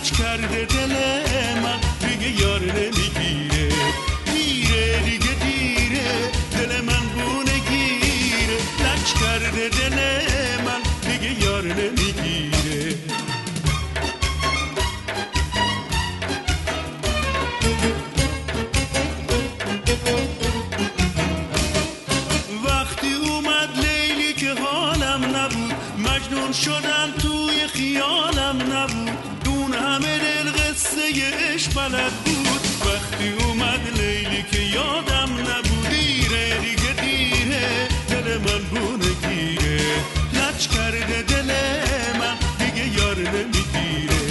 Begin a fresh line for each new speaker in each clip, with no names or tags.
لج کرده دل من دیگه یار نمیگیره. دیره دیگه دیره دل من بونه گیره. لج کرده دل من دیگه یار نمیگیره. وقتی اومد لیلی که حالم نبود، مجنون شدم توی خیالم نبود. دون همه دل قصه عشق بلد بود. وقتی اومد لیلی که یادم نبود. دیره دیگه دیره دل من بونه گیره. لج کرده دل من دیگه یار نمیگیره.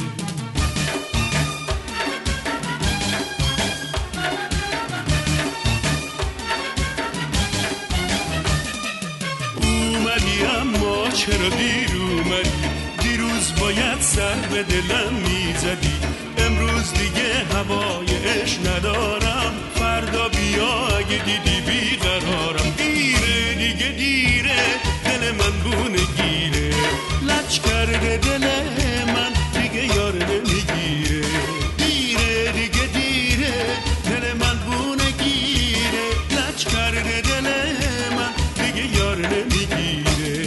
اومدی اما چرا دیر اومدی؟ دیروز باید سر به دلم میزدی. امروز دیگه هوای عشق ندارم. فردا بیا اگه دیدی بیقرارم. دیره دیگه دیره دل من بونه گیره. لج کرده دل من دیگه یار نمیگیره. دیره دیگه دیره دل من بونه گیره. لج کرده دل من دیگه یار نمیگیره.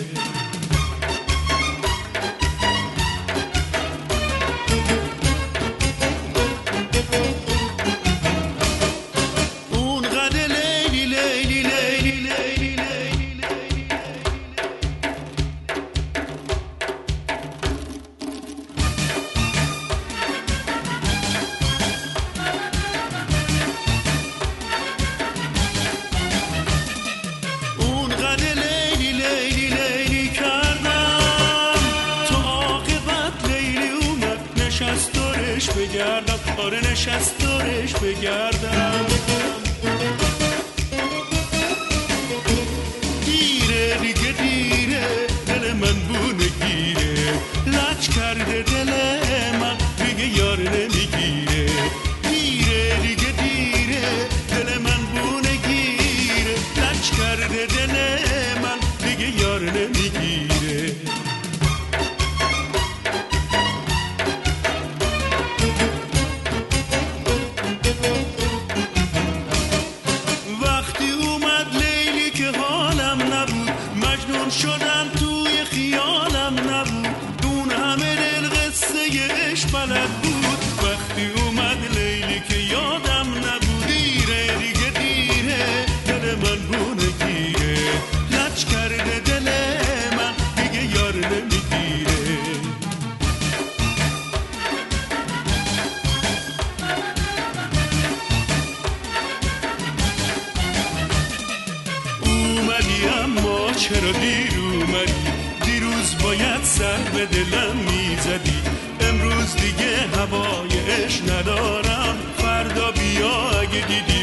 بگردم آره نشست دورش بگردم. دیره دیگه دیره دل من بونه گیره. لج کرده دل من دیگه یار نمیگیره. دیره دیگه دیره دل من بونه گیره. لج کرده دل من دیگه یار نمیگیره. شدم توی خیالم نبود. دون همه دل قصه عشق بلد بود. وقتی اومد لیلی که یادم نبود. دیره دیگه دیره دل من بونه گیره. لج کرده دل من دیگه یار نمیگیره. اومدی اما چرا دیر اومدی؟ دیروز باید سر به دلم میزدی. امروز دیگه هوای عشق ندارم. فردا بیا اگه دیدی